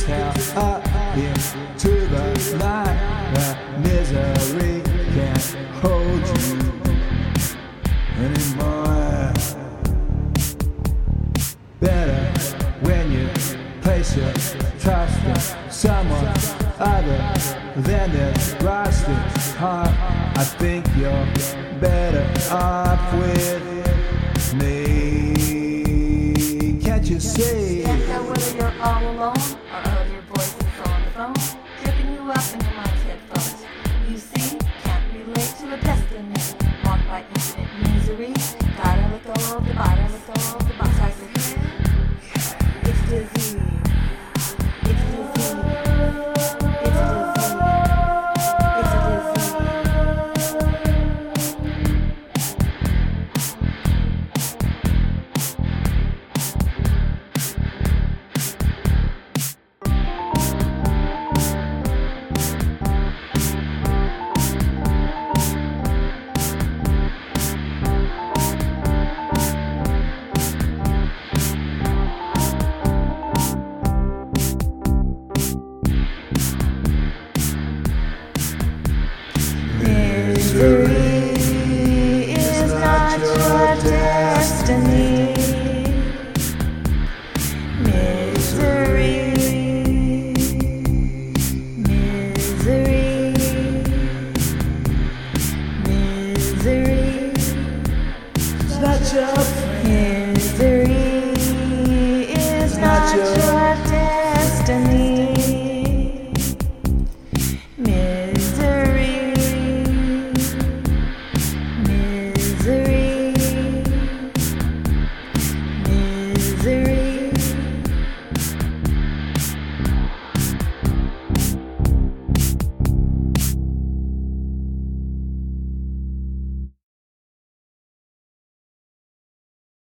hell up into the night where misery can't hold you anymore. Better when you place your trust in someone other than this rusty heart. I think you're better off with me. Can't you see? Can't tell whether you're all alone or other voices on the phone, tripping you up in your mind's headphones. You see, can't relate to a destiny marked by infinite misery. Gotta let go of the bottom, let go of the box. It's disease. It's disease. It's a disease. It's a disease. Misery is not your destiny. Misery, misery, misery. It's not your